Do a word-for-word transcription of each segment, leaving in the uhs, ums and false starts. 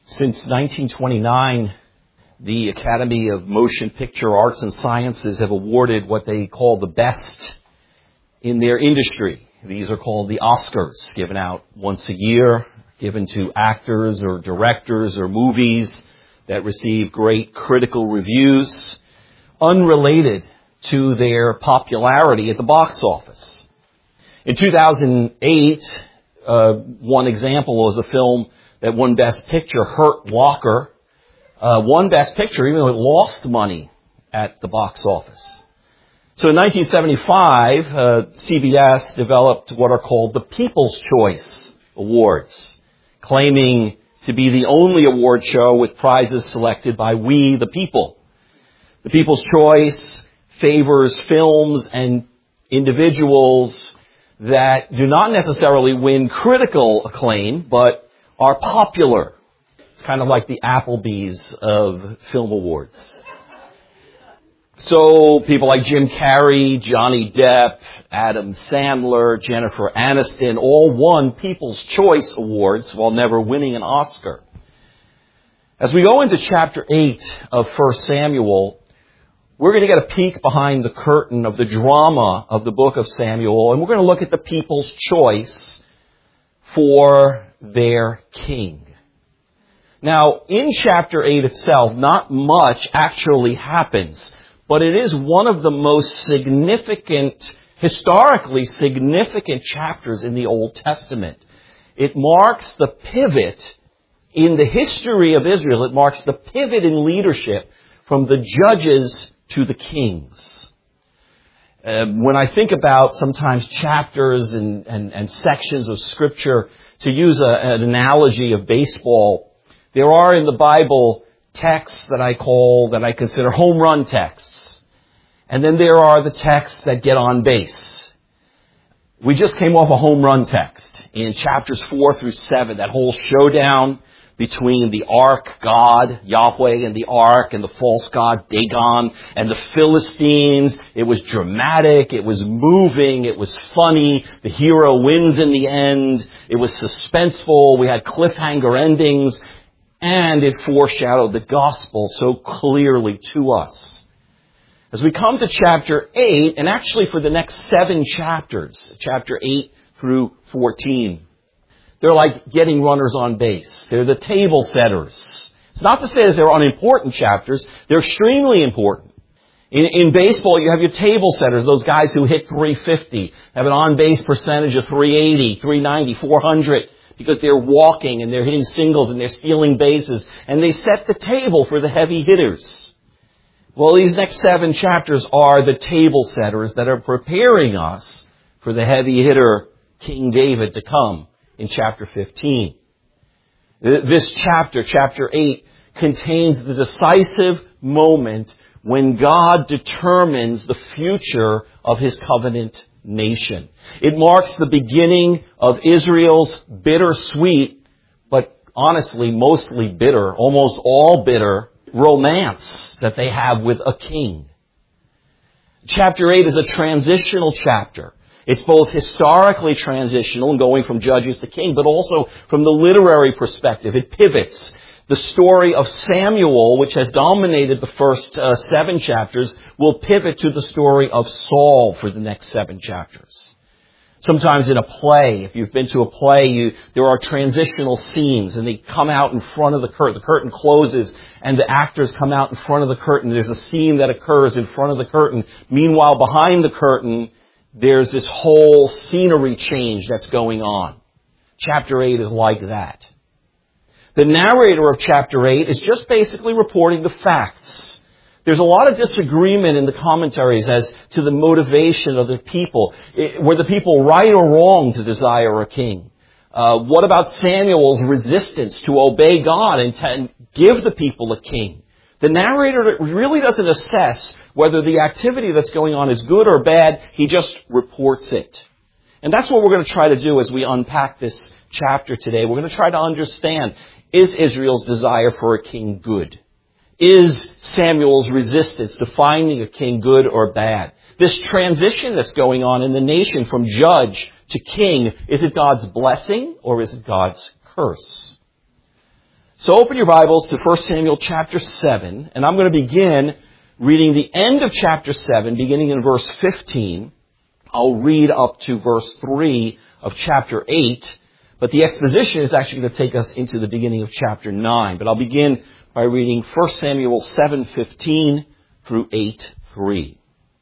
Since nineteen twenty-nine, the Academy of Motion Picture Arts and Sciences have awarded what they call the best in their industry. These are called the Oscars, given out once a year, given to actors or directors or movies that receive great critical reviews, unrelated to their popularity at the box office. In two thousand eight, uh, one example was a film that won Best Picture, Hurt Locker, uh, won Best Picture even though it lost money at the box office. So in nineteen seventy-five, uh, C B S developed what are called the People's Choice Awards, claiming to be the only award show with prizes selected by we, the people. The People's Choice favors films and individuals that do not necessarily win critical acclaim, but are popular. It's kind of like the Applebee's of film awards. So people like Jim Carrey, Johnny Depp, Adam Sandler, Jennifer Aniston all won People's Choice Awards while never winning an Oscar. As we go into chapter eight of First Samuel, we're going to get a peek behind the curtain of the drama of the book of Samuel, and we're going to look at the people's choice for their king. Now, in chapter eight itself, not much actually happens, but it is one of the most significant, historically significant chapters in the Old Testament. It marks the pivot in the history of Israel. It marks the pivot in leadership from the judges to the kings. Uh, when I think about sometimes chapters and, and, and sections of Scripture, to use a, an analogy of baseball, there are in the Bible texts that I call, that I consider home run texts. And then there are the texts that get on base. We just came off a home run text in chapters four through seven, that whole showdown between the ark God, Yahweh, and the ark, and the false god, Dagon, and the Philistines. It was dramatic, it was moving, it was funny. The hero wins in the end. It was suspenseful. We had cliffhanger endings. And it foreshadowed the gospel so clearly to us. As we come to chapter eight, and actually for the next seven chapters, chapter eight through fourteen, they're like getting runners on base. They're the table setters. It's not to say that they're unimportant chapters. They're extremely important. In, in baseball, you have your table setters, those guys who hit three fifty, have an on-base percentage of three eighty, three ninety, four hundred, because they're walking and they're hitting singles and they're stealing bases, and they set the table for the heavy hitters. Well, these next seven chapters are the table setters that are preparing us for the heavy hitter King David to come in chapter fifteen. This chapter, chapter eight, contains the decisive moment when God determines the future of His covenant nation. It marks the beginning of Israel's bittersweet, but honestly mostly bitter, almost all bitter, romance that they have with a king. Chapter eight is a transitional chapter. It's both historically transitional and going from judges to king, but also from the literary perspective. It pivots. The story of Samuel, which has dominated the first uh, seven chapters, will pivot to the story of Saul for the next seven chapters. Sometimes in a play, if you've been to a play, you, there are transitional scenes, and they come out in front of the curtain. The curtain closes, and the actors come out in front of the curtain. There's a scene that occurs in front of the curtain. Meanwhile, behind the curtain, there's this whole scenery change that's going on. Chapter eight is like that. The narrator of chapter eight is just basically reporting the facts. There's a lot of disagreement in the commentaries as to the motivation of the people. Were the people right or wrong to desire a king? Uh, what about Samuel's resistance to obey God and to give the people a king? The narrator really doesn't assess whether the activity that's going on is good or bad. He just reports it. And that's what we're going to try to do as we unpack this chapter today. We're going to try to understand, is Israel's desire for a king good? Is Samuel's resistance to finding a king good or bad? This transition that's going on in the nation from judge to king, is it God's blessing or is it God's curse? So open your Bibles to First Samuel chapter seven, and I'm going to begin reading the end of chapter seven, beginning in verse fifteen. I'll read up to verse three of chapter eight, but the exposition is actually going to take us into the beginning of chapter nine. But I'll begin by reading First Samuel seven fifteen through eight three.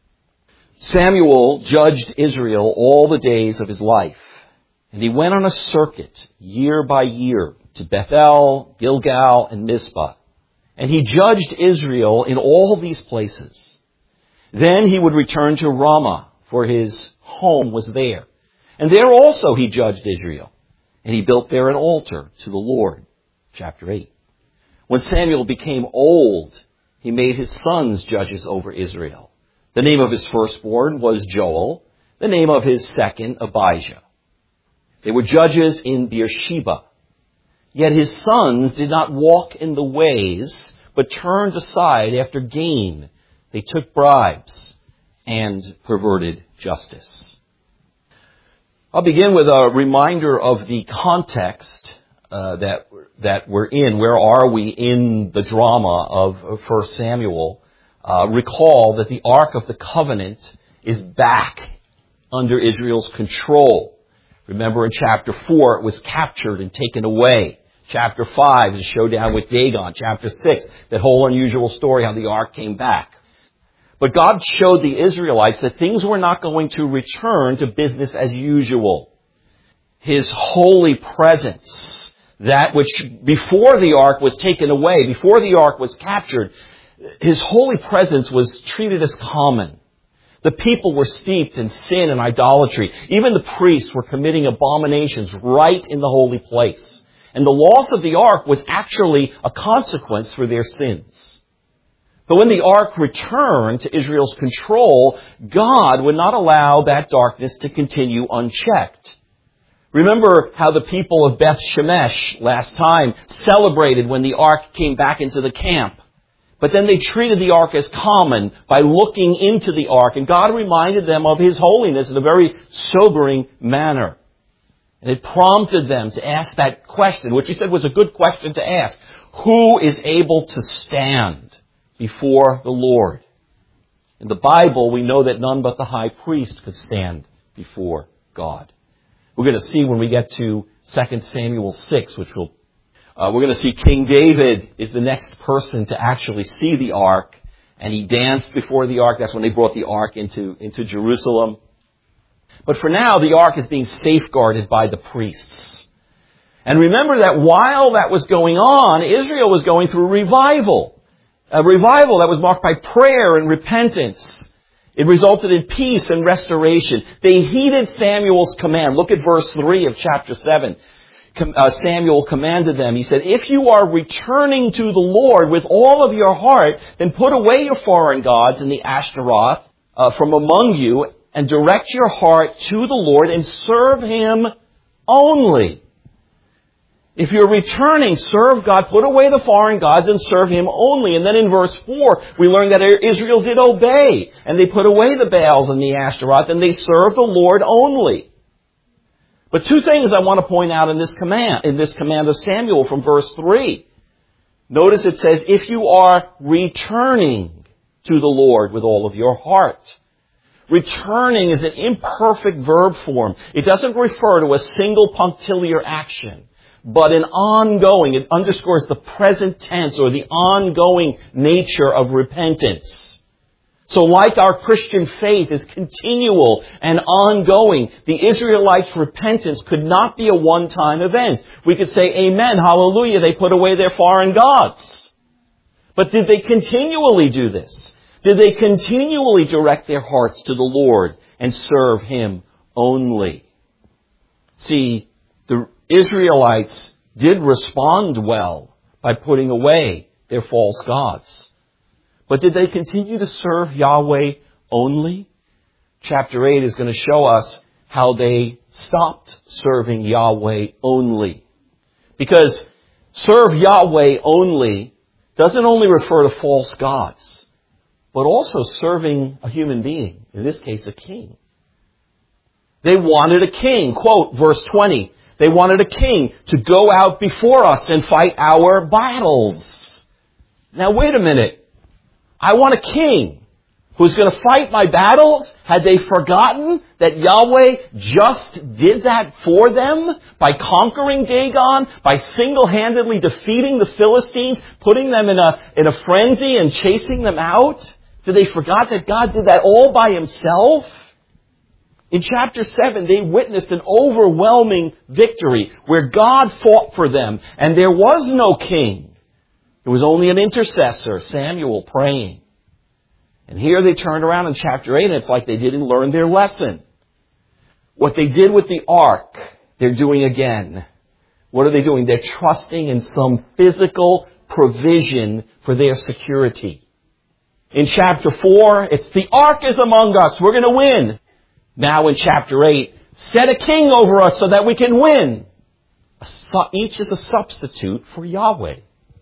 Samuel judged Israel all the days of his life, and he went on a circuit year by year to Bethel, Gilgal, and Mizpah. And he judged Israel in all these places. Then he would return to Ramah, for his home was there. And there also he judged Israel. And he built there an altar to the Lord. Chapter eight. When Samuel became old, he made his sons judges over Israel. The name of his firstborn was Joel. The name of his second, Abijah. They were judges in Beersheba. Yet his sons did not walk in the ways, but turned aside after gain. They took bribes and perverted justice. I'll begin with a reminder of the context uh, that that we're in. Where are we in the drama of First Samuel? Uh, recall that the Ark of the Covenant is back under Israel's control. Remember in chapter four, it was captured and taken away. Chapter five is a showdown with Dagon. Chapter six, that whole unusual story how the ark came back. But God showed the Israelites that things were not going to return to business as usual. His holy presence, that which before the ark was taken away, before the ark was captured, His holy presence was treated as common. The people were steeped in sin and idolatry. Even the priests were committing abominations right in the holy place. And the loss of the ark was actually a consequence for their sins. But when the ark returned to Israel's control, God would not allow that darkness to continue unchecked. Remember how the people of Beth Shemesh last time celebrated when the ark came back into the camp. But then they treated the ark as common by looking into the ark. And God reminded them of His holiness in a very sobering manner. And it prompted them to ask that question, which He said was a good question to ask. Who is able to stand before the Lord? In the Bible, we know that none but the high priest could stand before God. We're going to see when we get to Second Samuel six, which will Uh, we're going to see King David is the next person to actually see the ark. And he danced before the ark. That's when they brought the ark into, into Jerusalem. But for now, the ark is being safeguarded by the priests. And remember that while that was going on, Israel was going through revival. A revival that was marked by prayer and repentance. It resulted in peace and restoration. They heeded Samuel's command. Look at verse three of chapter seven. Uh, Samuel commanded them. He said, if you are returning to the Lord with all of your heart, then put away your foreign gods and the Ashtaroth uh, from among you and direct your heart to the Lord and serve Him only. If you're returning, serve God, put away the foreign gods and serve Him only. And then in verse four, we learn that Israel did obey and they put away the Baals and the Ashtaroth and they served the Lord only. But two things I want to point out in this command, in this command of Samuel from verse three. Notice it says, if you are returning to the Lord with all of your heart. Returning is an imperfect verb form. It doesn't refer to a single punctiliar action, but an ongoing, it underscores the present tense or the ongoing nature of repentance. So like our Christian faith is continual and ongoing, the Israelites' repentance could not be a one-time event. We could say, amen, hallelujah, they put away their foreign gods. But did they continually do this? Did they continually direct their hearts to the Lord and serve Him only? See, the Israelites did respond well by putting away their false gods. But did they continue to serve Yahweh only? Chapter eight is going to show us how they stopped serving Yahweh only. Because serve Yahweh only doesn't only refer to false gods, but also serving a human being, in this case a king. They wanted a king. Quote, verse twenty, They wanted a king to go out before us and fight our battles. Now wait a minute. I want a king who's going to fight my battles? Had they forgotten that Yahweh just did that for them by conquering Dagon, by single-handedly defeating the Philistines, putting them in a, in a frenzy and chasing them out? Did they forget that God did that all by himself? In chapter seven, they witnessed an overwhelming victory where God fought for them and there was no king. There was only an intercessor, Samuel, praying. And here they turned around in chapter eight and it's like they didn't learn their lesson. What they did with the ark, they're doing again. What are they doing? They're trusting in some physical provision for their security. In chapter four, it's the ark is among us. We're going to win. Now in chapter eight, set a king over us so that we can win. Each is a substitute for Yahweh.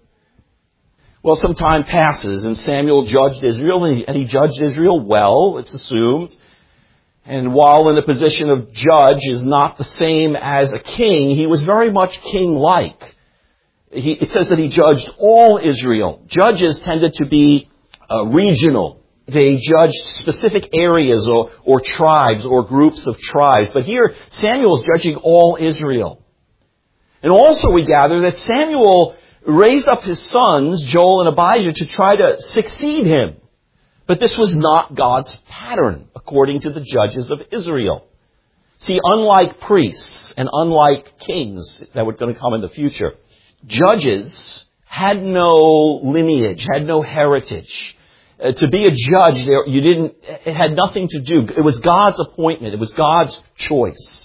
Well, some time passes and Samuel judged Israel, and he judged Israel well, it's assumed. And while in the position of judge is not the same as a king, he was very much king-like. He, it says that he judged all Israel. Judges tended to be uh, regional. They judged specific areas or, or tribes or groups of tribes. But here, Samuel is judging all Israel. And also we gather that Samuel raised up his sons, Joel and Abijah, to try to succeed him. But this was not God's pattern, according to the judges of Israel. See, unlike priests and unlike kings that were going to come in the future, judges had no lineage, had no heritage. Uh, to be a judge, there, you didn't, it had nothing to do. It was God's appointment. It was God's choice.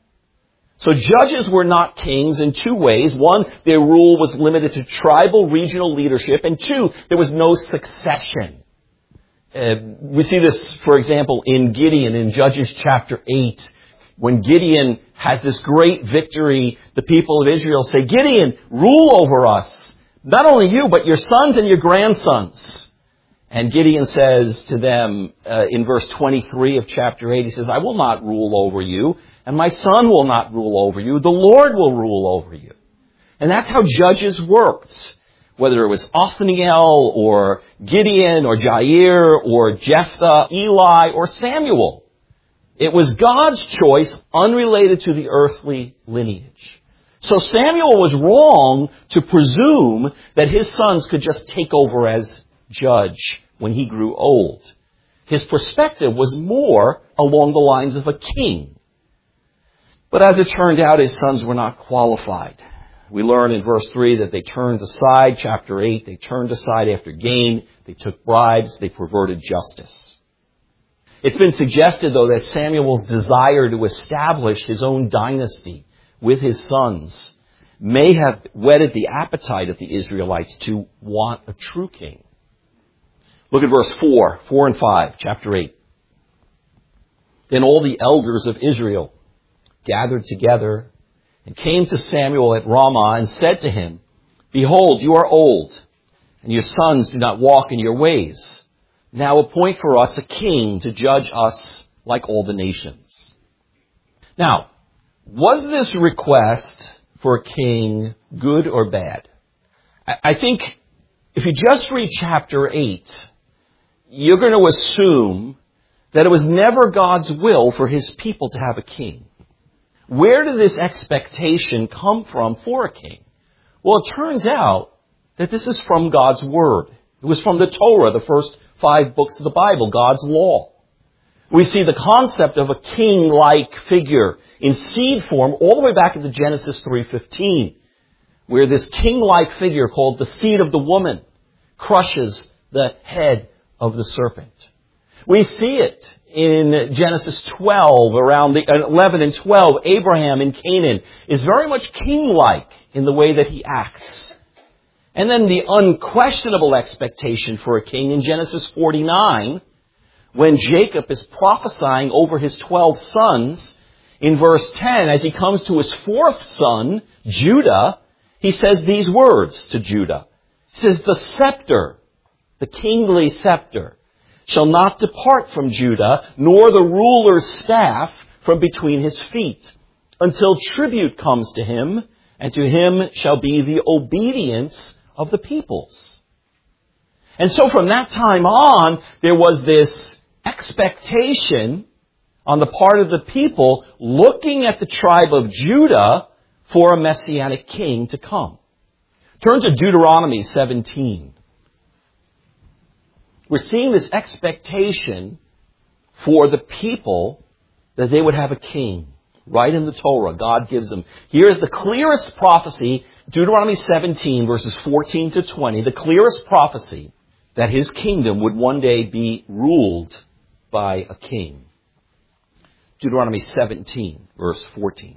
So judges were not kings in two ways. One, their rule was limited to tribal, regional leadership. And two, there was no succession. Uh, we see this, for example, in Gideon in Judges chapter eight. When Gideon has this great victory, the people of Israel say, Gideon, rule over us. Not only you, but your sons and your grandsons. And Gideon says to them uh, in verse twenty-three of chapter eight, he says, I will not rule over you, and my son will not rule over you. The Lord will rule over you. And that's how judges worked. Whether it was Othniel or Gideon or Jair or Jephthah, Eli or Samuel. It was God's choice unrelated to the earthly lineage. So Samuel was wrong to presume that his sons could just take over as judge when he grew old. His perspective was more along the lines of a king. But as it turned out, his sons were not qualified. We learn in verse three that they turned aside. Chapter eight, they turned aside after gain. They took bribes. They perverted justice. It's been suggested, though, that Samuel's desire to establish his own dynasty with his sons may have whetted the appetite of the Israelites to want a true king. Look at verse four, four and five, chapter eight. Then all the elders of Israel gathered together and came to Samuel at Ramah and said to him, Behold, you are old, and your sons do not walk in your ways. Now appoint for us a king to judge us like all the nations. Now, was this request for a king good or bad? I think if you just read chapter eight, you're going to assume that it was never God's will for his people to have a king. Where did this expectation come from for a king? Well, it turns out that this is from God's Word. It was from the Torah, the first five books of the Bible, God's law. We see the concept of a king-like figure in seed form all the way back into Genesis three fifteen, where this king-like figure called the seed of the woman crushes the head of the serpent. We see it in Genesis twelve, around the eleven and twelve. Abraham in Canaan is very much king-like in the way that he acts. And then the unquestionable expectation for a king in Genesis forty-nine, when Jacob is prophesying over his twelve sons, in verse ten, as he comes to his fourth son, Judah, he says these words to Judah. He says, the scepter, the kingly scepter, shall not depart from Judah, nor the ruler's staff from between his feet, until tribute comes to him, and to him shall be the obedience of the peoples. And so from that time on, there was this expectation on the part of the people looking at the tribe of Judah for a messianic king to come. Turn to Deuteronomy seventeen. We're seeing this expectation for the people that they would have a king. Right in the Torah, God gives them. Here's the clearest prophecy, Deuteronomy seventeen, verses fourteen to twenty, the clearest prophecy that his kingdom would one day be ruled by a king. Deuteronomy seventeen, verse fourteen.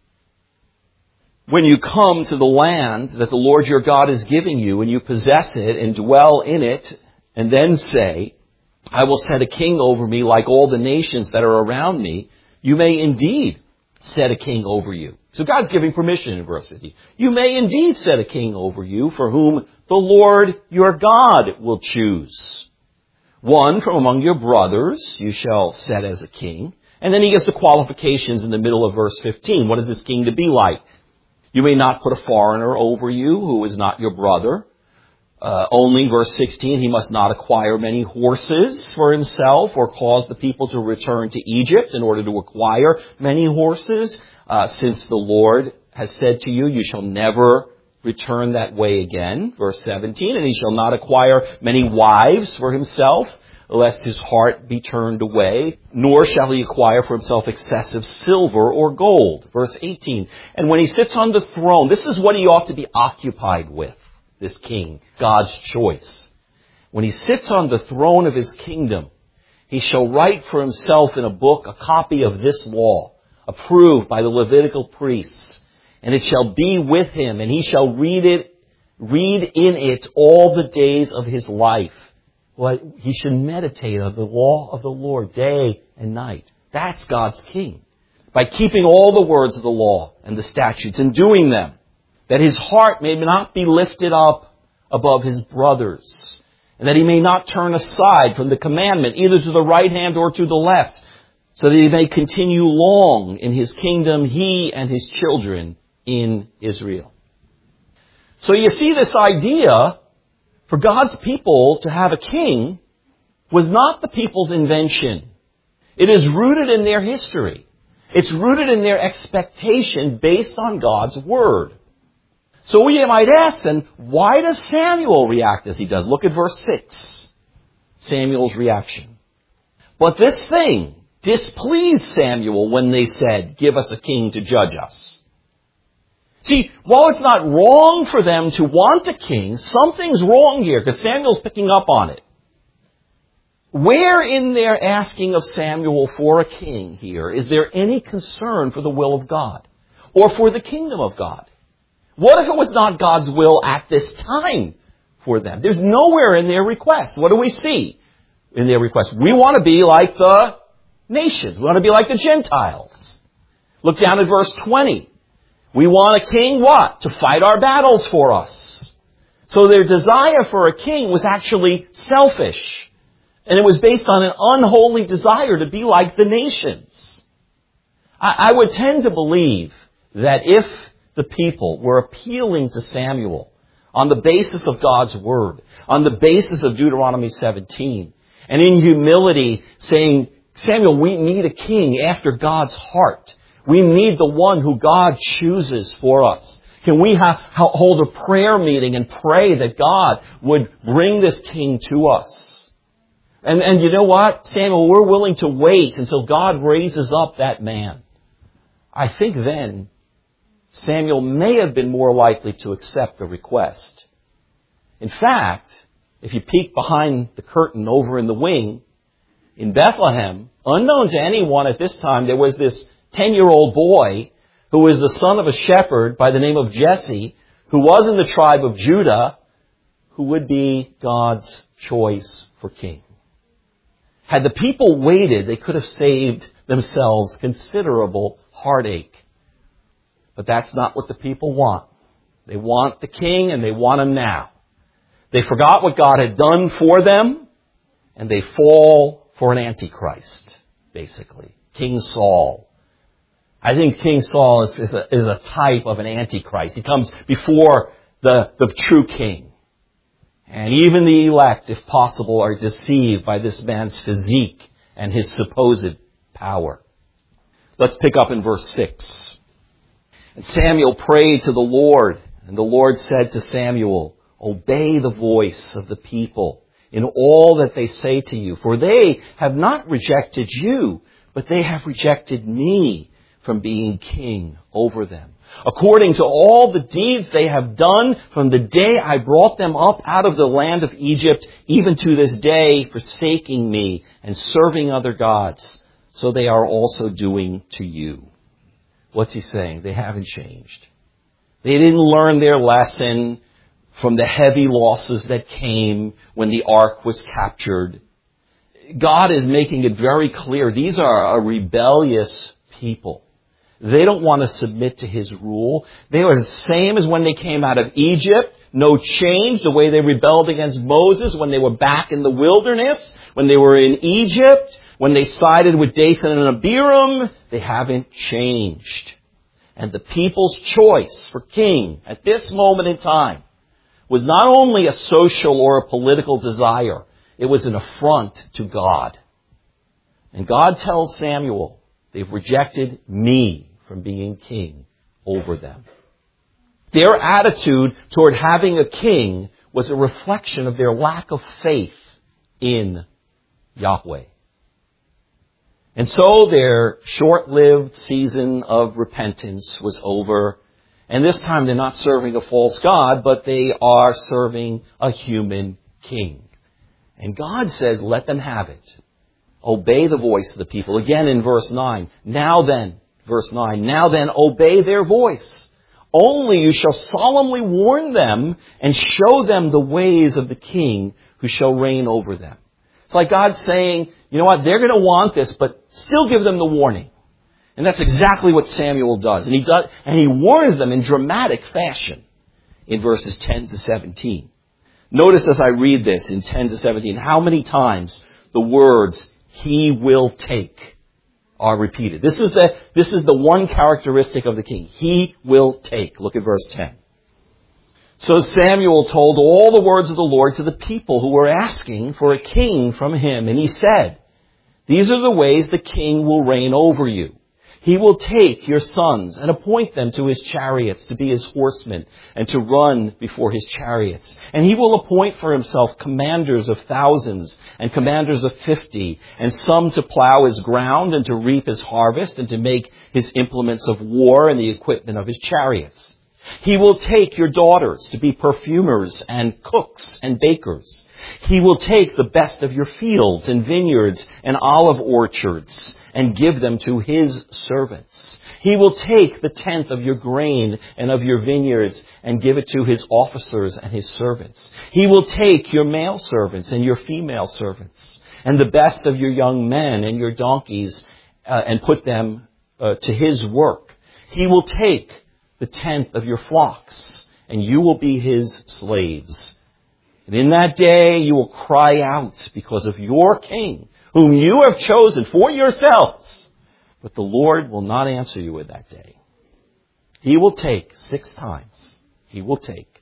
When you come to the land that the Lord your God is giving you, and you possess it and dwell in it, and then say, I will set a king over me like all the nations that are around me, you may indeed set a king over you. So God's giving permission in verse fifty. You may indeed set a king over you for whom the Lord your God will choose. One from among your brothers you shall set as a king. And then he gives the qualifications in the middle of verse fifteen. What is this king to be like? You may not put a foreigner over you who is not your brother. Uh, only, verse sixteen, he must not acquire many horses for himself or cause the people to return to Egypt in order to acquire many horses, uh, since the Lord has said to you, you shall never return that way again. Verse seventeen, and he shall not acquire many wives for himself, lest his heart be turned away, nor shall he acquire for himself excessive silver or gold. Verse eighteen, and when he sits on the throne, this is what he ought to be occupied with. This king, God's choice. When he sits on the throne of his kingdom, he shall write for himself in a book a copy of this law, approved by the Levitical priests. And it shall be with him, and he shall read it, read in it all the days of his life. Well, he should meditate on the law of the Lord day and night. That's God's king. By keeping all the words of the law and the statutes and doing them, that his heart may not be lifted up above his brothers, and that he may not turn aside from the commandment, either to the right hand or to the left, so that he may continue long in his kingdom, he and his children in Israel. So you see, this idea for God's people to have a king was not the people's invention. It is rooted in their history. It's rooted in their expectation based on God's word. So we might ask then, why does Samuel react as he does? Look at verse six. Samuel's reaction. But this thing displeased Samuel when they said, give us a king to judge us. See, while it's not wrong for them to want a king, something's wrong here, because Samuel's picking up on it. Where in their asking of Samuel for a king here is there any concern for the will of God or for the kingdom of God? What if it was not God's will at this time for them? There's nowhere in their request. What do we see in their request? We want to be like the nations. We want to be like the Gentiles. Look down at verse twenty. We want a king, what? To fight our battles for us. So their desire for a king was actually selfish. And it was based on an unholy desire to be like the nations. I, I would tend to believe that if the people were appealing to Samuel on the basis of God's word, on the basis of Deuteronomy seventeen, and in humility saying, Samuel, we need a king after God's heart. We need the one who God chooses for us. Can we have, hold a prayer meeting and pray that God would bring this king to us? And, and you know what, Samuel, we're willing to wait until God raises up that man. I think then Samuel may have been more likely to accept the request. In fact, if you peek behind the curtain over in the wing, in Bethlehem, unknown to anyone at this time, there was this ten-year-old boy who was the son of a shepherd by the name of Jesse, who was in the tribe of Judah, who would be God's choice for king. Had the people waited, they could have saved themselves considerable heartache. But that's not what the people want. They want the king, and they want him now. They forgot what God had done for them, and they fall for an antichrist, basically. King Saul. I think King Saul is, is, a, is a type of an antichrist. He comes before the, the true king. And even the elect, if possible, are deceived by this man's physique and his supposed power. Let's pick up in verse six. And Samuel prayed to the Lord, and the Lord said to Samuel, obey the voice of the people in all that they say to you, for they have not rejected you, but they have rejected me from being king over them. According to all the deeds they have done from the day I brought them up out of the land of Egypt, even to this day, forsaking me and serving other gods, so they are also doing to you. What's he saying? They haven't changed. They didn't learn their lesson from the heavy losses that came when the ark was captured. God is making it very clear. These are a rebellious people. They don't want to submit to his rule. They are the same as when they came out of Egypt. No change. The way they rebelled against Moses when they were back in the wilderness, when they were in Egypt, when they sided with Dathan and Abiram, they haven't changed. And the people's choice for king at this moment in time was not only a social or a political desire, it was an affront to God. And God tells Samuel, they've rejected me from being king over them. Their attitude toward having a king was a reflection of their lack of faith in Yahweh. And so their short-lived season of repentance was over. And this time they're not serving a false god, but they are serving a human king. And God says, let them have it. Obey the voice of the people. Again in verse nine. Now then, verse nine, now then obey their voice. Only you shall solemnly warn them and show them the ways of the king who shall reign over them. It's like God saying, you know what, they're going to want this, but still give them the warning. And that's exactly what Samuel does. And he does, and he warns them in dramatic fashion in verses ten to seventeen. Notice as I read this in ten to seventeen, how many times the words, he will take, are repeated. This is the, this is the one characteristic of the king. He will take. Look at verse ten. So Samuel told all the words of the Lord to the people who were asking for a king from him. And he said, these are the ways the king will reign over you. He will take your sons and appoint them to his chariots to be his horsemen and to run before his chariots. And he will appoint for himself commanders of thousands and commanders of fifty, and some to plow his ground and to reap his harvest and to make his implements of war and the equipment of his chariots. He will take your daughters to be perfumers and cooks and bakers. He will take the best of your fields and vineyards and olive orchards and give them to his servants. He will take the tenth of your grain and of your vineyards and give it to his officers and his servants. He will take your male servants and your female servants and the best of your young men and your donkeys uh, and put them uh, to his work. He will take the tenth of your flocks, and you will be his slaves. And in that day you will cry out because of your king, whom you have chosen for yourselves. But the Lord will not answer you in that day. He will take six times. He will take.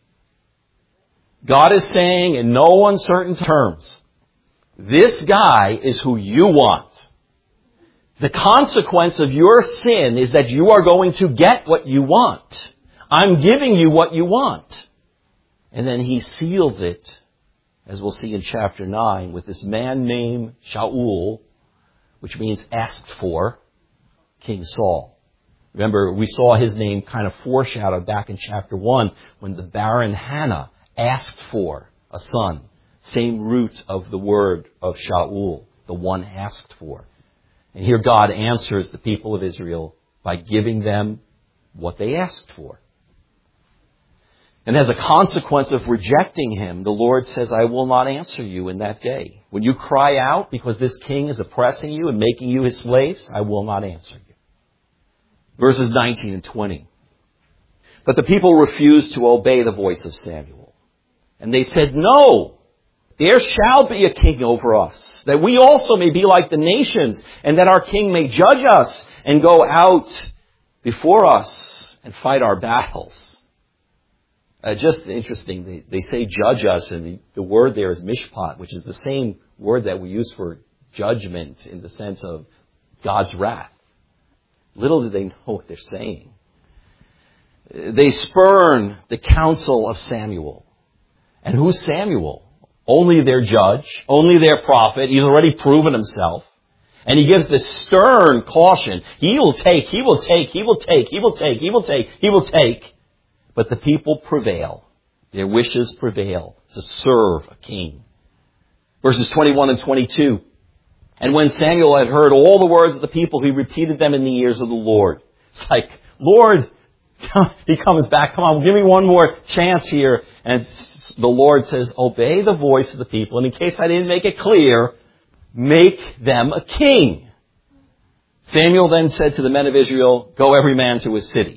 God is saying in no uncertain terms, this guy is who you want. The consequence of your sin is that you are going to get what you want. I'm giving you what you want. And then he seals it, as we'll see in chapter nine, with this man named Shaul, which means asked for, King Saul. Remember, we saw his name kind of foreshadowed back in chapter one when the barren Hannah asked for a son. Same root of the word of Shaul, the one asked for. And here God answers the people of Israel by giving them what they asked for. And as a consequence of rejecting him, the Lord says, I will not answer you in that day. When you cry out because this king is oppressing you and making you his slaves, I will not answer you. Verses nineteen and twenty. But the people refused to obey the voice of Samuel. And they said, no, there shall be a king over us, that we also may be like the nations, and that our king may judge us and go out before us and fight our battles. Uh, just interesting, they, they say judge us, and the, the word there is mishpat, which is the same word that we use for judgment in the sense of God's wrath. Little do they know what they're saying. They spurn the counsel of Samuel. And who's Samuel? Only their judge, only their prophet. He's already proven himself. And he gives this stern caution. He will take, he will take, he will take, he will take, he will take, he will take. But the people prevail. Their wishes prevail to serve a king. Verses twenty-one and twenty-two. And when Samuel had heard all the words of the people, he repeated them in the ears of the Lord. It's like, Lord, he comes back, come on, give me one more chance here. And the Lord says, obey the voice of the people. And in case I didn't make it clear, make them a king. Samuel then said to the men of Israel, go every man to his city.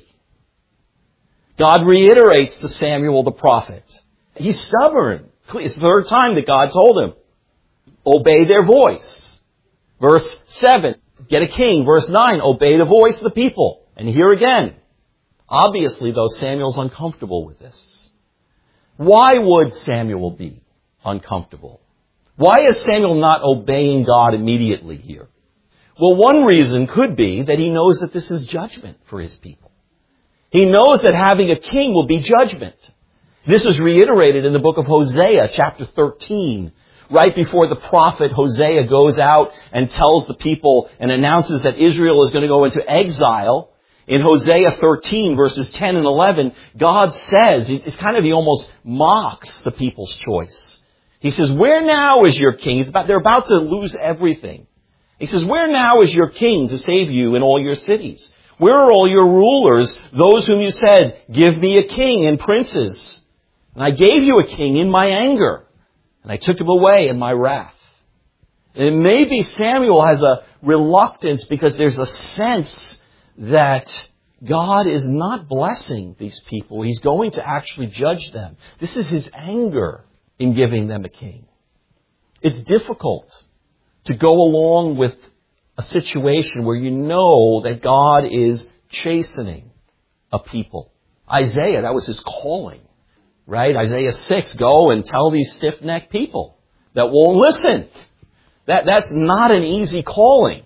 God reiterates to Samuel the prophet. He's stubborn. It's the third time that God told him, obey their voice. Verse seven, get a king. Verse nine, obey the voice of the people. And here again, obviously though, Samuel's uncomfortable with this. Why would Samuel be uncomfortable? Why is Samuel not obeying God immediately here? Well, one reason could be that he knows that this is judgment for his people. He knows that having a king will be judgment. This is reiterated in the book of Hosea, chapter thirteen. Right before the prophet Hosea goes out and tells the people and announces that Israel is going to go into exile. In Hosea thirteen, verses ten and eleven, God says, it's kind of, he almost mocks the people's choice. He says, where now is your king? It's about, they're about to lose everything. He says, where now is your king to save you in all your cities? Where are all your rulers, those whom you said, give me a king and princes? And I gave you a king in my anger. And I took him away in my wrath. And maybe Samuel has a reluctance because there's a sense that God is not blessing these people. He's going to actually judge them. This is his anger in giving them a king. It's difficult to go along with a situation where you know that God is chastening a people. Isaiah, that was his calling. Right? Isaiah six, go and tell these stiff-necked people that won't listen. That, that's not an easy calling.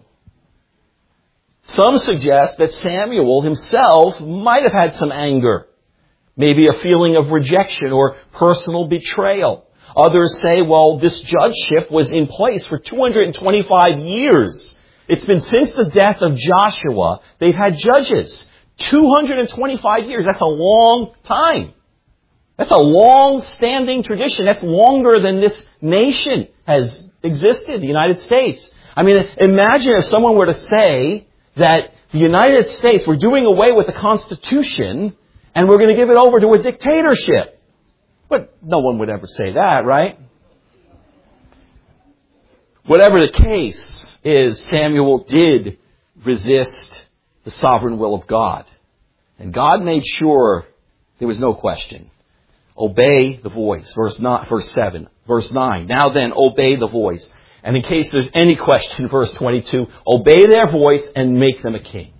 Some suggest that Samuel himself might have had some anger. Maybe a feeling of rejection or personal betrayal. Others say, well, this judgeship was in place for two hundred twenty-five years. It's been since the death of Joshua, they've had judges. two hundred twenty-five years, that's a long time. That's a long-standing tradition. That's longer than this nation has existed, the United States. I mean, imagine if someone were to say that the United States, we're doing away with the Constitution and we're going to give it over to a dictatorship. But no one would ever say that, right? Whatever the case is, Samuel did resist the sovereign will of God. And God made sure there was no question. Obey the voice. Verse nine, verse seven. Verse nine. Now then, obey the voice. And in case there's any question, verse twenty-two, obey their voice and make them a king.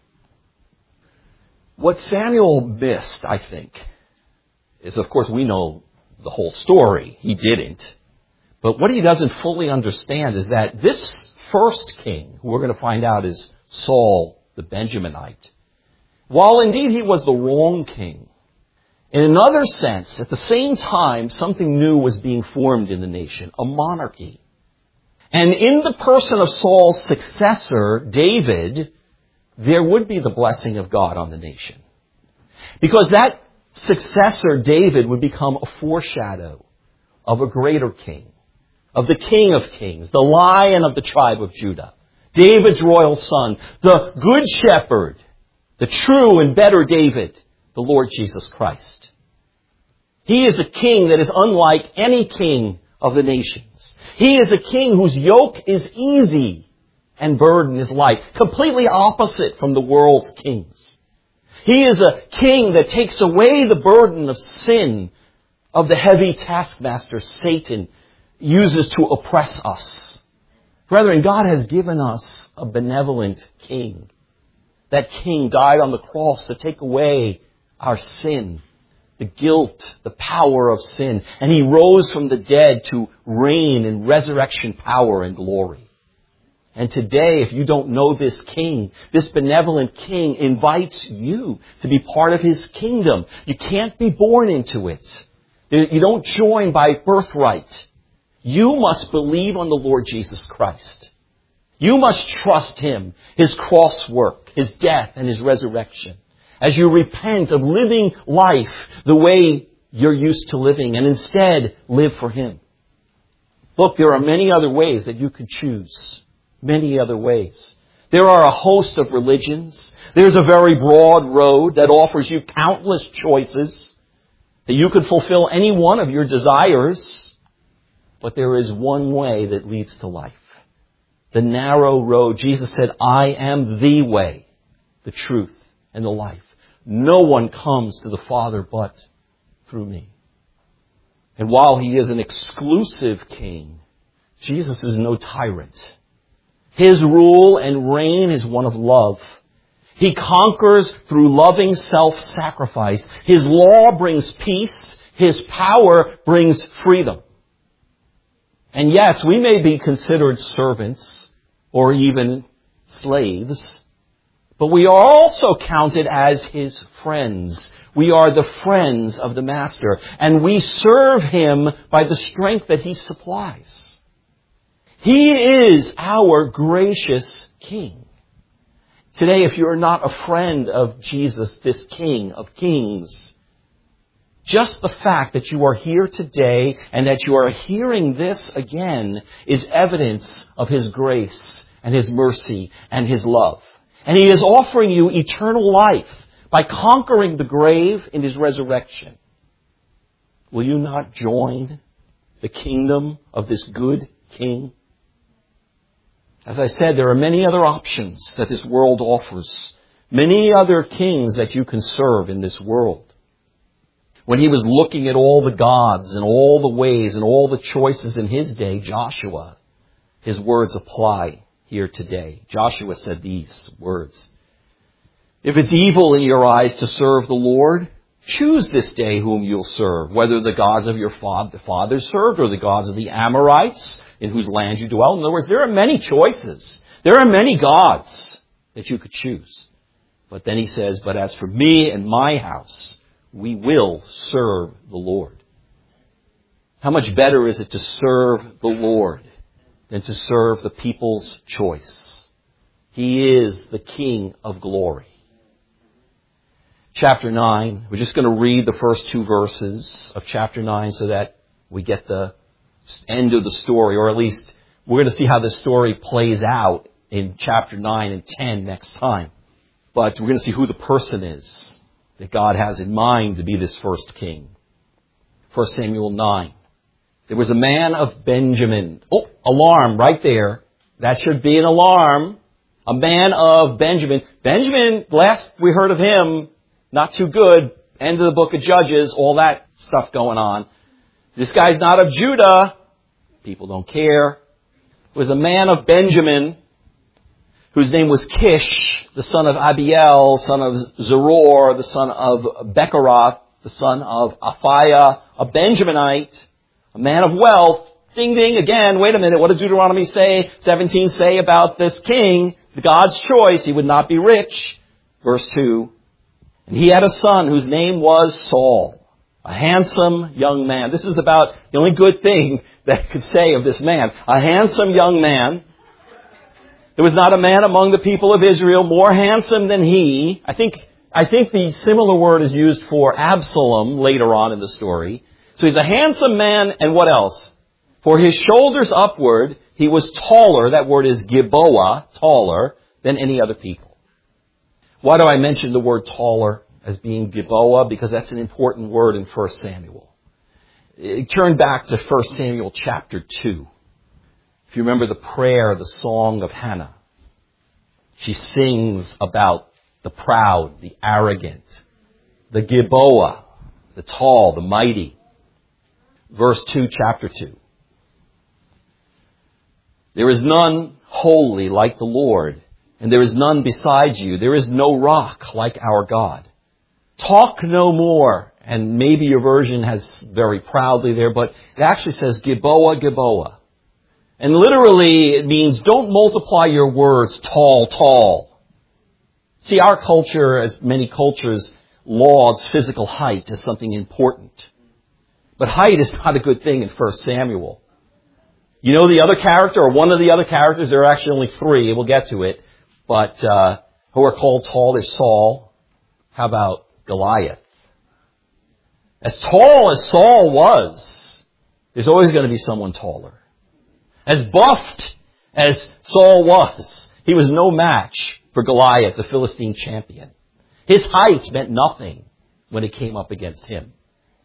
What Samuel missed, I think, is, of course, we know the whole story. He didn't. But what he doesn't fully understand is that this first king, who we're going to find out is Saul the Benjaminite, while indeed he was the wrong king, in another sense, at the same time, something new was being formed in the nation, a monarchy. And in the person of Saul's successor, David, there would be the blessing of God on the nation. Because that successor, David, would become a foreshadow of a greater king, of the King of Kings, the Lion of the tribe of Judah, David's royal son, the Good Shepherd, the true and better David, the Lord Jesus Christ. He is a king that is unlike any king of the nations. He is a king whose yoke is easy and burden is light, completely opposite from the world's kings. He is a king that takes away the burden of sin, of the heavy taskmaster Satan uses to oppress us. Brethren, God has given us a benevolent king That King died on the cross to take away our sin, the guilt, the power of sin. And He rose from the dead to reign in resurrection power and glory. And today, if you don't know this King, this benevolent King invites you to be part of His kingdom. You can't be born into it. You don't join by birthright. You must believe on the Lord Jesus Christ. You must trust Him, His cross work, His death, and His resurrection. As you repent of living life the way you're used to living and instead live for Him. Look, there are many other ways that you could choose. Many other ways. There are a host of religions. There's a very broad road that offers you countless choices that you could fulfill any one of your desires. But there is one way that leads to life. The narrow road. Jesus said, I am the way, the truth, and the life. No one comes to the Father but through me. And while He is an exclusive King, Jesus is no tyrant. His rule and reign is one of love. He conquers through loving self-sacrifice. His law brings peace. His power brings freedom. And yes, we may be considered servants or even slaves, but we are also counted as His friends. We are the friends of the Master, and we serve Him by the strength that He supplies. He is our gracious King. Today, if you're not a friend of Jesus, this King of Kings, just the fact that you are here today and that you are hearing this again is evidence of His grace and His mercy and His love. And He is offering you eternal life by conquering the grave in His resurrection. Will you not join the kingdom of this good King? As I said, there are many other options that this world offers. Many other kings that you can serve in this world. When he was looking at all the gods and all the ways and all the choices in his day, Joshua, his words apply here today. Joshua said these words. If it's evil in your eyes to serve the Lord, choose this day whom you'll serve, whether the gods of your fathers served or the gods of the Amorites in whose land you dwell. In other words, there are many choices. There are many gods that you could choose. But then he says, but as for me and my house, we will serve the Lord. How much better is it to serve the Lord than to serve the people's choice? He is the King of glory. Chapter nine, we're just going to read the first two verses of chapter nine so that we get the end of the story, or at least we're going to see how the story plays out in chapter nine and ten next time. But we're going to see who the person is that God has in mind to be this first king. First Samuel nine. There was a man of Benjamin. Oh, alarm right there. That should be an alarm. A man of Benjamin. Benjamin, last we heard of him, not too good. End of the book of Judges, all that stuff going on. This guy's not of Judah. People don't care. It was a man of Benjamin whose name was Kish, the son of Abiel, son of Zeror, the son of Bechorath, the son of Aphiah, a Benjaminite, a man of wealth. Ding, ding, again, wait a minute, what did Deuteronomy say, seventeen say about this king? God's choice, he would not be rich. Verse two. And he had a son whose name was Saul, a handsome young man. This is about the only good thing that I could say of this man. A handsome young man. There was not a man among the people of Israel more handsome than he. I think, I think the similar word is used for Absalom later on in the story. So he's a handsome man, and what else? For his shoulders upward, he was taller, that word is Gilboa, taller, than any other people. Why do I mention the word taller as being Gilboa? Because that's an important word in First Samuel. Turn back to First Samuel chapter two. If you remember the prayer, the song of Hannah, she sings about the proud, the arrogant, the Gilboa, the tall, the mighty. Verse two, chapter two. There is none holy like the Lord, and there is none besides you. There is no rock like our God. Talk no more. And maybe your version has very proudly there, but it actually says Gilboa, Gilboa. And literally it means don't multiply your words tall, tall. See, our culture, as many cultures, lauds physical height as something important. But height is not a good thing in First Samuel. You know the other character, or one of the other characters, there are actually only three, we'll get to it, but uh, who are called tall is Saul. How about Goliath? As tall as Saul was, there's always going to be someone taller. As buffed as Saul was, he was no match for Goliath, the Philistine champion. His height meant nothing when it came up against him.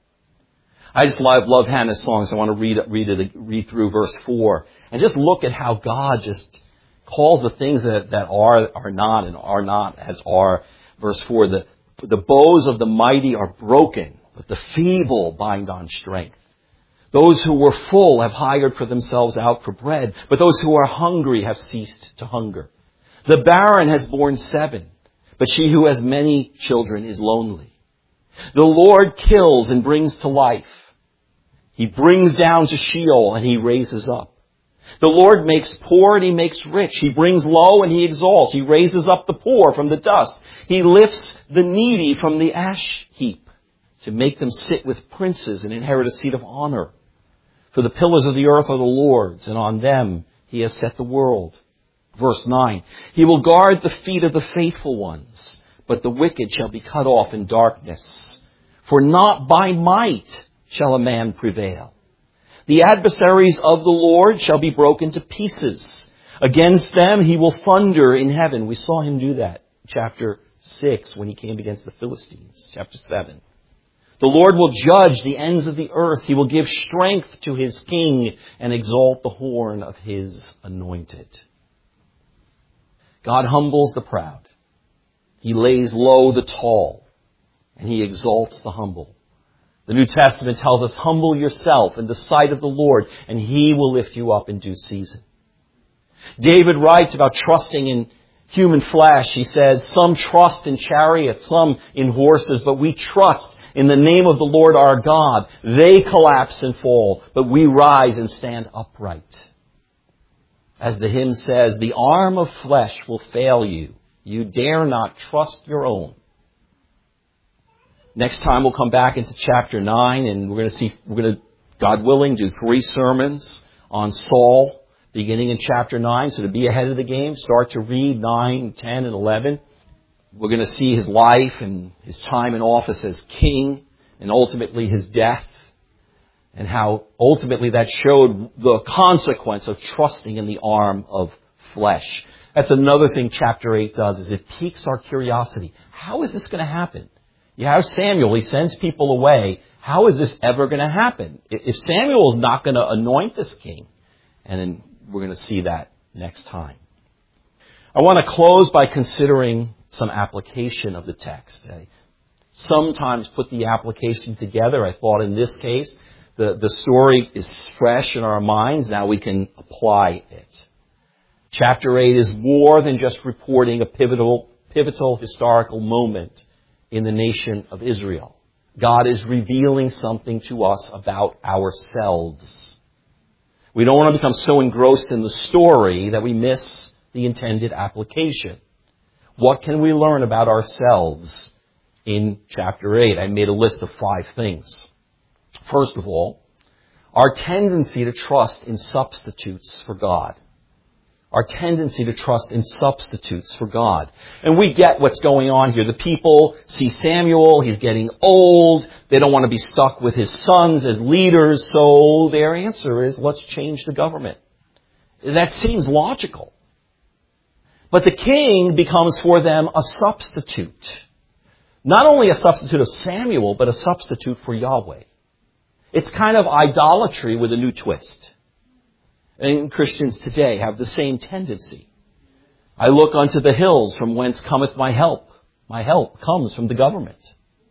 I just love, love Hannah's songs. I want to read read it, read through verse four and just look at how God just calls the things that, that are are not and are not as are. Verse four, the the bows of the mighty are broken, but the feeble bind on strength. Those who were full have hired for themselves out for bread, but those who are hungry have ceased to hunger. The barren has borne seven, but she who has many children is lonely. The Lord kills and brings to life. He brings down to Sheol and he raises up. The Lord makes poor and he makes rich. He brings low and he exalts. He raises up the poor from the dust. He lifts the needy from the ash heap to make them sit with princes and inherit a seat of honor. For the pillars of the earth are the Lord's, and on them he has set the world. Verse nine, he will guard the feet of the faithful ones, but the wicked shall be cut off in darkness. For not by might shall a man prevail. The adversaries of the Lord shall be broken to pieces. Against them he will thunder in heaven. We saw him do that, chapter six, when he came against the Philistines, chapter seven. The Lord will judge the ends of the earth. He will give strength to his king and exalt the horn of his anointed. God humbles the proud. He lays low the tall, and he exalts the humble. The New Testament tells us, humble yourself in the sight of the Lord, and he will lift you up in due season. David writes about trusting in human flesh. He says, some trust in chariots, some in horses, but we trust in the name of the Lord our God. They collapse and fall, but we rise and stand upright. As the hymn says, the arm of flesh will fail you. You dare not trust your own. Next time we'll come back into chapter nine, and we're going to see, we're going to, God willing, do three sermons on Saul, beginning in chapter nine. So to be ahead of the game, start to read nine, ten, and eleven. We're going to see his life and his time in office as king, and ultimately his death, and how ultimately that showed the consequence of trusting in the arm of flesh. That's another thing chapter eight does, is it piques our curiosity. How is this going to happen? You have Samuel, he sends people away. How is this ever going to happen? If Samuel is not going to anoint this king, and then we're going to see that next time. I want to close by considering some application of the text. I sometimes put the application together. I thought in this case, the, the story is fresh in our minds. Now we can apply it. Chapter eight is more than just reporting a pivotal, pivotal historical moment in the nation of Israel. God is revealing something to us about ourselves. We don't want to become so engrossed in the story that we miss the intended application. What can we learn about ourselves in chapter eight? I made a list of five things. First of all, our tendency to trust in substitutes for God. Our tendency to trust in substitutes for God. And we get what's going on here. The people see Samuel, he's getting old, they don't want to be stuck with his sons as leaders, so their answer is, let's change the government. That seems logical. But the king becomes for them a substitute. Not only a substitute of Samuel, but a substitute for Yahweh. It's kind of idolatry with a new twist. And Christians today have the same tendency. I look unto the hills from whence cometh my help. My help comes from the government.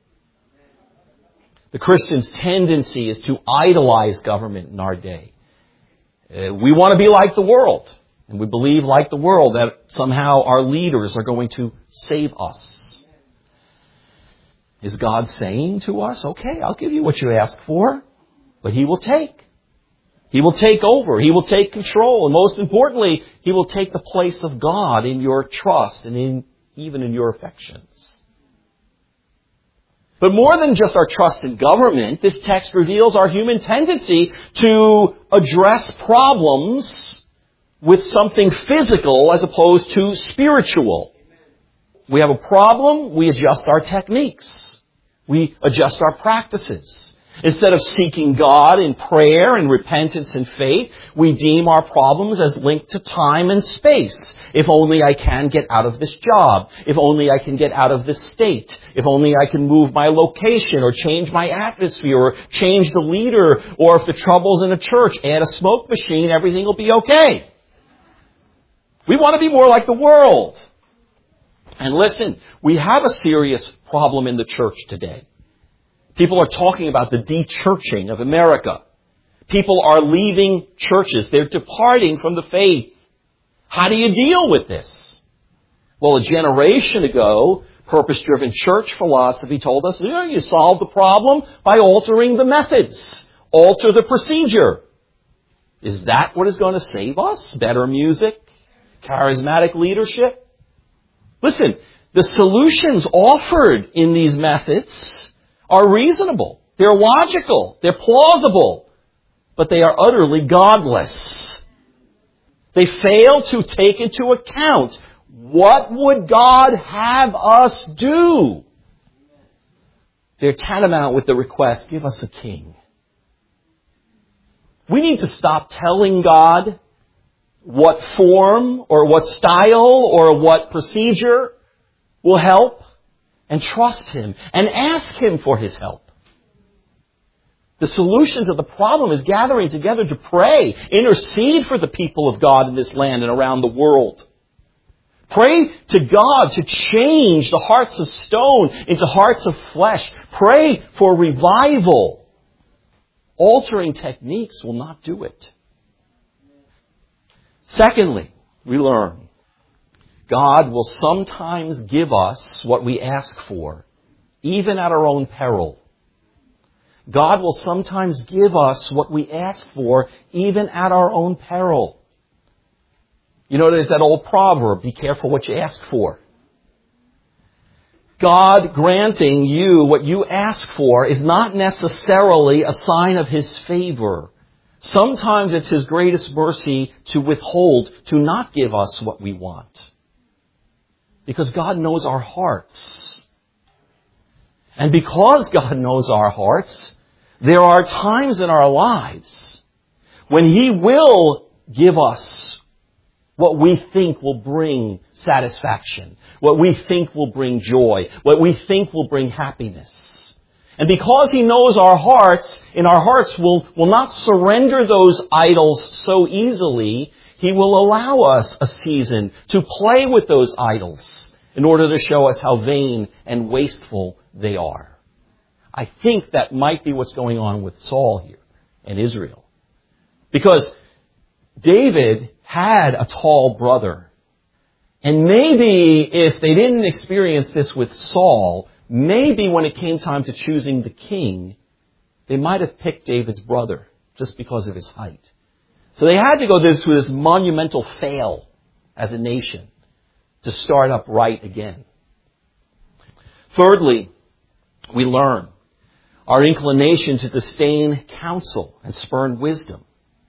The Christian's tendency is to idolize government in our day. Uh, we want to be like the world. And we believe, like the world, that somehow our leaders are going to save us. Is God saying to us, okay, I'll give you what you ask for, but He will take. He will take over. He will take control. And most importantly, He will take the place of God in your trust and in even in your affections. But more than just our trust in government, this text reveals our human tendency to address problems with something physical as opposed to spiritual. We have a problem, we adjust our techniques. We adjust our practices. Instead of seeking God in prayer and repentance and faith, we deem our problems as linked to time and space. If only I can get out of this job. If only I can get out of this state. If only I can move my location or change my atmosphere or change the leader. Or if the trouble's in a church, add a smoke machine, everything will be okay. We want to be more like the world. And listen, we have a serious problem in the church today. People are talking about the de-churching of America. People are leaving churches. They're departing from the faith. How do you deal with this? Well, a generation ago, purpose-driven church philosophy told us, you know, you solve the problem by altering the methods. Alter the procedure. Is that what is going to save us? Better music? Charismatic leadership? Listen, the solutions offered in these methods are reasonable. They're logical. They're plausible. But they are utterly godless. They fail to take into account what would God have us do. They're tantamount with the request, give us a king. We need to stop telling God what form or what style or what procedure will help, and trust Him and ask Him for His help. The solutions of the problem is gathering together to pray, intercede for the people of God in this land and around the world. Pray to God to change the hearts of stone into hearts of flesh. Pray for revival. Altering techniques will not do it. Secondly, we learn God will sometimes give us what we ask for, even at our own peril. God will sometimes give us what we ask for, even at our own peril. You know, there's that old proverb, be careful what you ask for. God granting you what you ask for is not necessarily a sign of His favor. Sometimes it's His greatest mercy to withhold, to not give us what we want. Because God knows our hearts. And because God knows our hearts, there are times in our lives when He will give us what we think will bring satisfaction, what we think will bring joy, what we think will bring happiness. And because He knows our hearts, in our hearts will will not surrender those idols so easily, He will allow us a season to play with those idols in order to show us how vain and wasteful they are. I think that might be what's going on with Saul here and Israel. Because David had a tall brother. And maybe if they didn't experience this with Saul, maybe when it came time to choosing the king, they might have picked David's brother just because of his height. So they had to go through this monumental fail as a nation to start up right again. Thirdly, we learn our inclination to disdain counsel and spurn wisdom.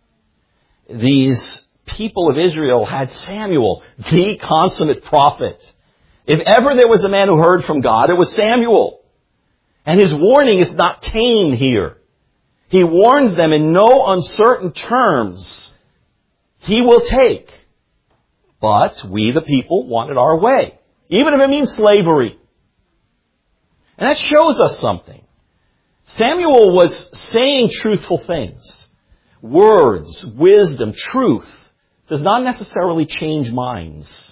These people of Israel had Samuel, the consummate prophet. If ever there was a man who heard from God, it was Samuel. And his warning is not tame here. He warned them in no uncertain terms. He will take. But we, the people, want it our way. Even if it means slavery. And that shows us something. Samuel was saying truthful things. Words, wisdom, truth does not necessarily change minds.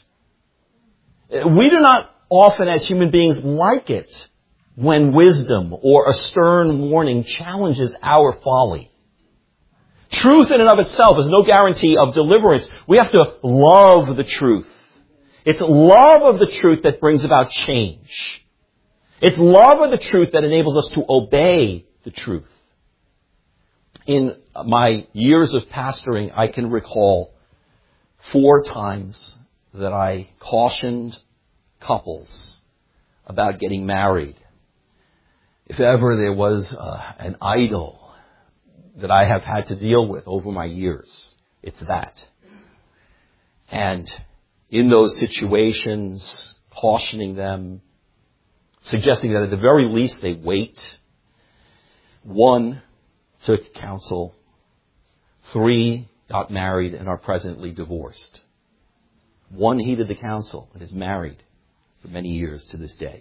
We do not often as human beings like it when wisdom or a stern warning challenges our folly. Truth in and of itself is no guarantee of deliverance. We have to love the truth. It's love of the truth that brings about change. It's love of the truth that enables us to obey the truth. In my years of pastoring, I can recall four times that I cautioned couples about getting married. If ever there was uh, an idol that I have had to deal with over my years, it's that. And in those situations, cautioning them, suggesting that at the very least they wait. One took counsel. Three got married and are presently divorced. One heeded the counsel and is married for many years to this day.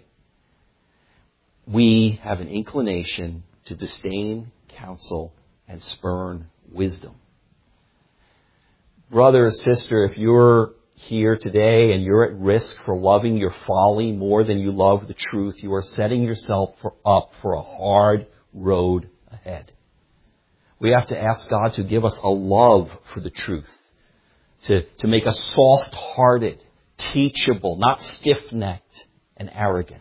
We have an inclination to disdain counsel and spurn wisdom. Brother or sister, if you're here today and you're at risk for loving your folly more than you love the truth, you are setting yourself for, up for a hard road ahead. We have to ask God to give us a love for the truth, to, to make us soft-hearted, teachable, not stiff-necked and arrogant.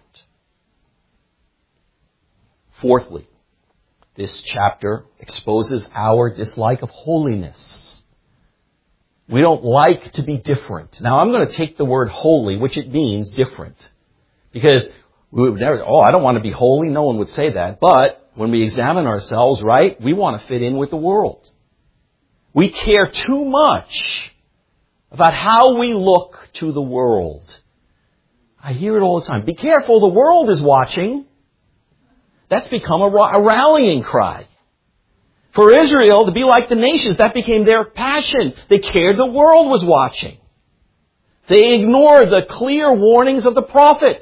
Fourthly, this chapter exposes our dislike of holiness. We don't like to be different. Now, I'm going to take the word holy, which it means different. Because we would never, oh, I don't want to be holy. No one would say that. But when we examine ourselves, right, we want to fit in with the world. We care too much about how we look to the world. I hear it all the time. Be careful, the world is watching. That's become a, a rallying cry. For Israel to be like the nations, that became their passion. They cared the world was watching. They ignored the clear warnings of the prophet.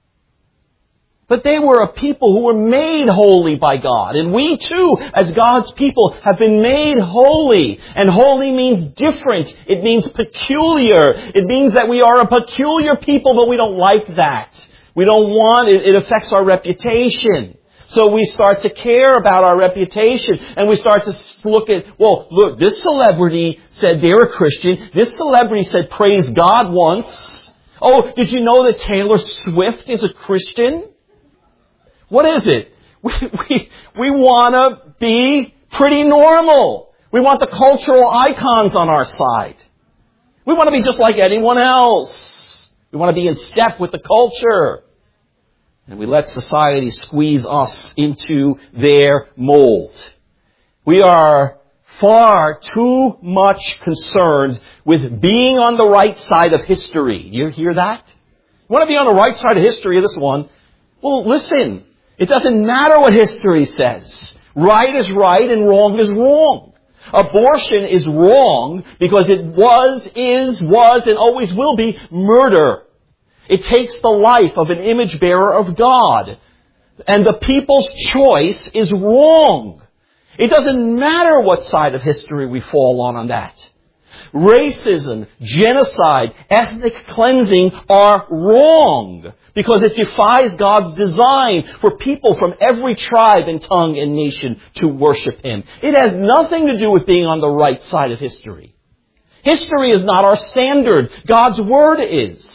But they were a people who were made holy by God. And we too, as God's people, have been made holy. And holy means different. It means peculiar. It means that we are a peculiar people, but we don't like that. We don't want it. It affects our reputation. So we start to care about our reputation, and we start to look at, well, look, this celebrity said they're a Christian. This celebrity said praise God once. Oh, did you know that Taylor Swift is a Christian? What is it? We, we, we want to be pretty normal. We want the cultural icons on our side. We want to be just like anyone else. We want to be in step with the culture. And we let society squeeze us into their mold. We are far too much concerned with being on the right side of history. You hear that? You want to be on the right side of history of this one? Well, listen. It doesn't matter what history says. Right is right and wrong is wrong. Abortion is wrong because it was, is, was, and always will be murder. It takes the life of an image bearer of God. And the people's choice is wrong. It doesn't matter what side of history we fall on on that. Racism, genocide, ethnic cleansing are wrong because it defies God's design for people from every tribe and tongue and nation to worship Him. It has nothing to do with being on the right side of history. History is not our standard. God's Word is.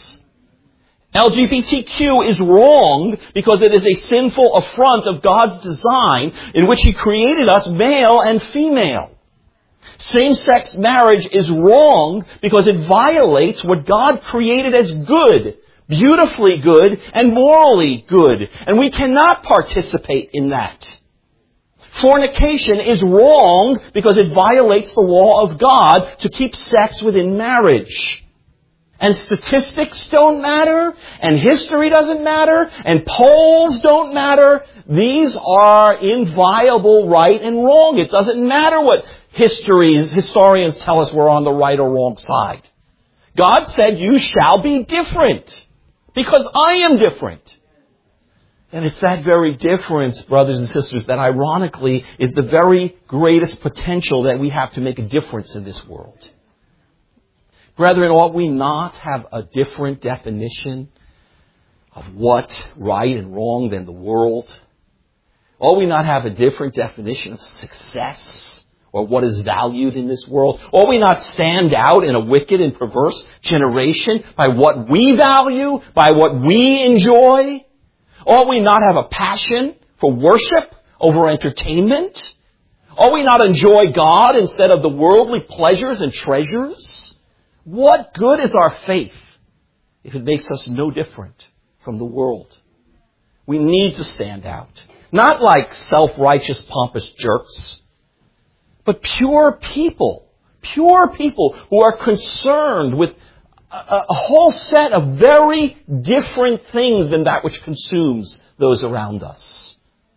L G B T Q is wrong because it is a sinful affront of God's design in which He created us male and female. Same-sex marriage is wrong because it violates what God created as good, beautifully good, and morally good. And we cannot participate in that. Fornication is wrong because it violates the law of God to keep sex within marriage. And statistics don't matter, and history doesn't matter, and polls don't matter. These are inviolable right and wrong. It doesn't matter what histories, historians tell us we're on the right or wrong side. God said, you shall be different, because I am different. And it's that very difference, brothers and sisters, that ironically is the very greatest potential that we have to make a difference in this world. Brethren, ought we not have a different definition of what's right and wrong than the world? Ought we not have a different definition of success or what is valued in this world? Ought we not stand out in a wicked and perverse generation by what we value, by what we enjoy? Ought we not have a passion for worship over entertainment? Ought we not enjoy God instead of the worldly pleasures and treasures? What good is our faith if it makes us no different from the world? We need to stand out. Not like self-righteous, pompous jerks, but pure people. Pure people who are concerned with a, a whole set of very different things than that which consumes those around us.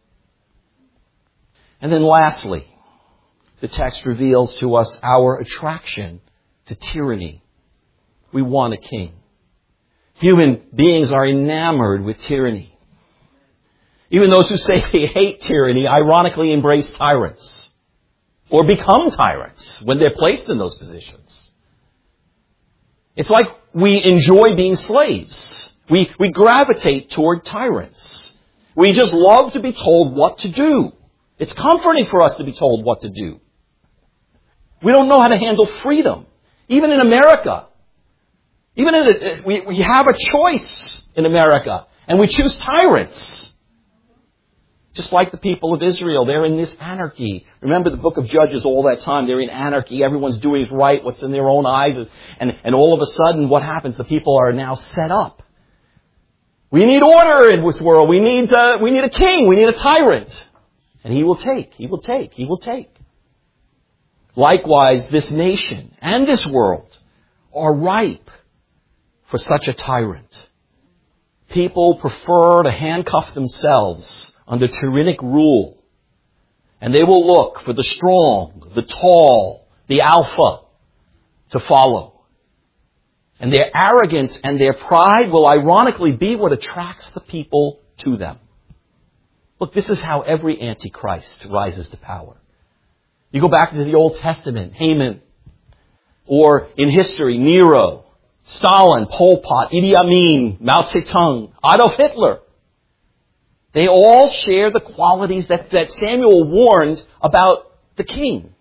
And then lastly, the text reveals to us our attraction to tyranny. We want a king. Human beings are enamored with tyranny. Even those who say they hate tyranny ironically embrace tyrants or become tyrants when they're placed in those positions. It's like we enjoy being slaves. We, we gravitate toward tyrants. We just love to be told what to do. It's comforting for us to be told what to do. We don't know how to handle freedom. Even in America. Even in the, we, we have a choice in America, and we choose tyrants. Just like the people of Israel, they're in this anarchy. Remember the book of Judges all that time. They're in anarchy. Everyone's doing right, what's in their own eyes. And, and all of a sudden, what happens? The people are now set up. We need order in this world. We need, uh, we need a king. We need a tyrant. And he will take. He will take. He will take. Likewise, this nation and this world are ripe for such a tyrant. People prefer to handcuff themselves under tyrannic rule. And they will look for the strong, the tall, the alpha to follow. And their arrogance and their pride will ironically be what attracts the people to them. Look, this is how every antichrist rises to power. You go back to the Old Testament, Haman, or in history, Nero, Stalin, Pol Pot, Idi Amin, Mao Zedong, Adolf Hitler. They all share the qualities that, that Samuel warned about the king.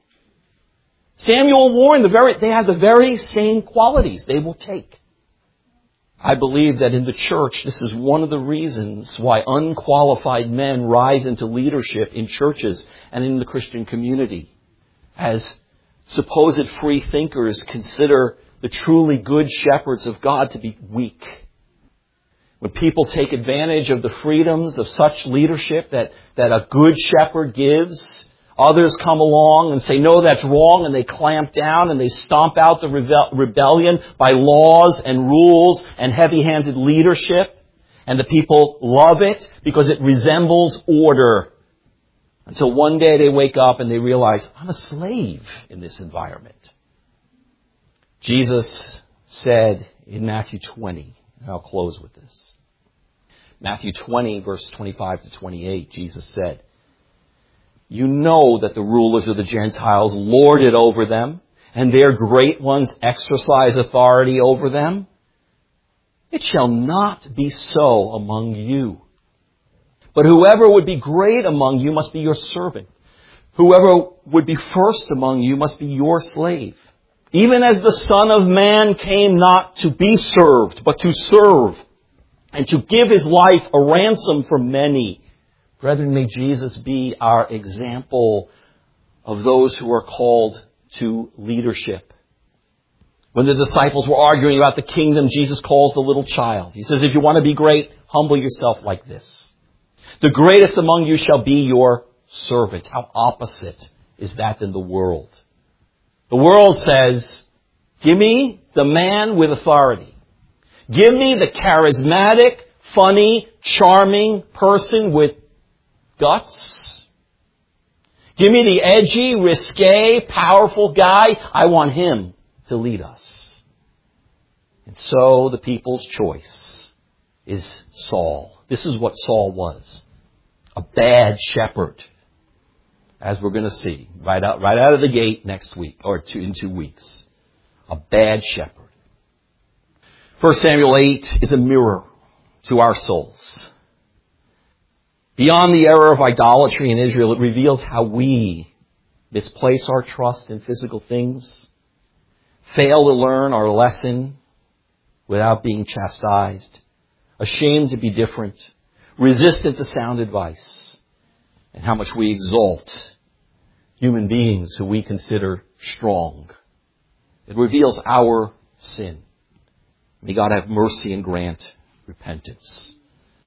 Samuel warned the very, they have the very same qualities they will take. I believe that in the church, this is one of the reasons why unqualified men rise into leadership in churches and in the Christian community. As supposed free thinkers consider the truly good shepherds of God to be weak. When people take advantage of the freedoms of such leadership that, that a good shepherd gives, others come along and say, no, that's wrong, and they clamp down and they stomp out the rebe- rebellion by laws and rules and heavy-handed leadership. And the people love it because it resembles order. Until one day they wake up and they realize, I'm a slave in this environment. Jesus said in Matthew twenty, and I'll close with this. Matthew twenty, verse twenty-five to twenty-eight, Jesus said, you know that the rulers of the Gentiles lord it over them, and their great ones exercise authority over them. It shall not be so among you. But whoever would be great among you must be your servant. Whoever would be first among you must be your slave. Even as the Son of Man came not to be served, but to serve, and to give his life a ransom for many. Brethren, may Jesus be our example of those who are called to leadership. When the disciples were arguing about the kingdom, Jesus calls the little child. He says, if you want to be great, humble yourself like this. The greatest among you shall be your servant. How opposite is that than the world? The world says, give me the man with authority. Give me the charismatic, funny, charming person with guts. Give me the edgy, risque, powerful guy. I want him to lead us. And so the people's choice is Saul. This is what Saul was. A bad shepherd. As we're going to see right out, right out of the gate next week or two, in two weeks. A bad shepherd. First Samuel eight is a mirror to our souls. Beyond the error of idolatry in Israel, it reveals how we misplace our trust in physical things, fail to learn our lesson without being chastised, ashamed to be different, resistant to sound advice, and how much we exalt human beings who we consider strong. It reveals our sin. May God have mercy and grant repentance.